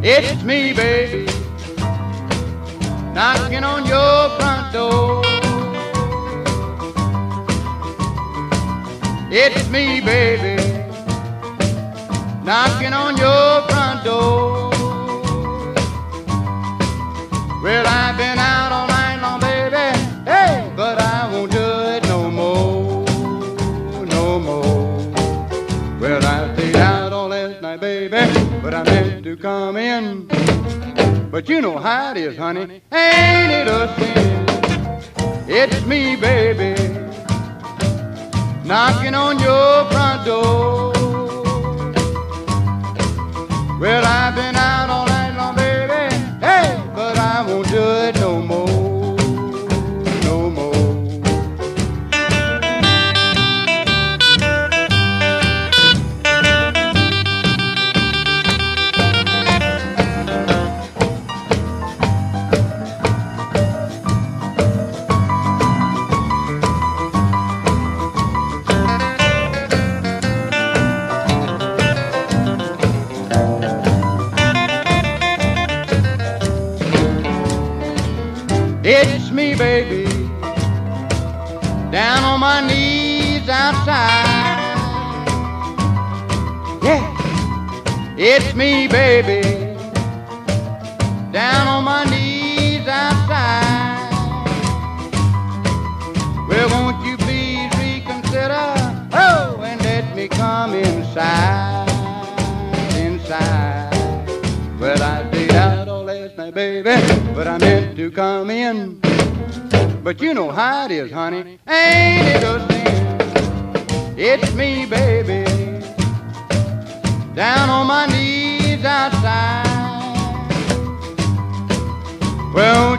It's me, baby, knocking on your front door. It's me, baby, knocking on your front door. Well, I've been out all night long, baby, hey, but I won't do it no more, no more. Well, I stayed out all last night, baby, but I meant to come in. But you know how it is, honey, ain't it a sin? It's me, baby, knocking on your front door. Well, I've been out all night long, baby, hey, but I won't do it no more, no more. It's me, baby, down on my knees outside. Yeah, it's me, baby, down on my knees outside. Well, won't you please reconsider, oh, and let me come inside, inside. Well, I stayed out all last night, baby, but I meant to come in. But you know how it is, honey, ain't it a sin? It's me, baby, down on my knees outside. Well,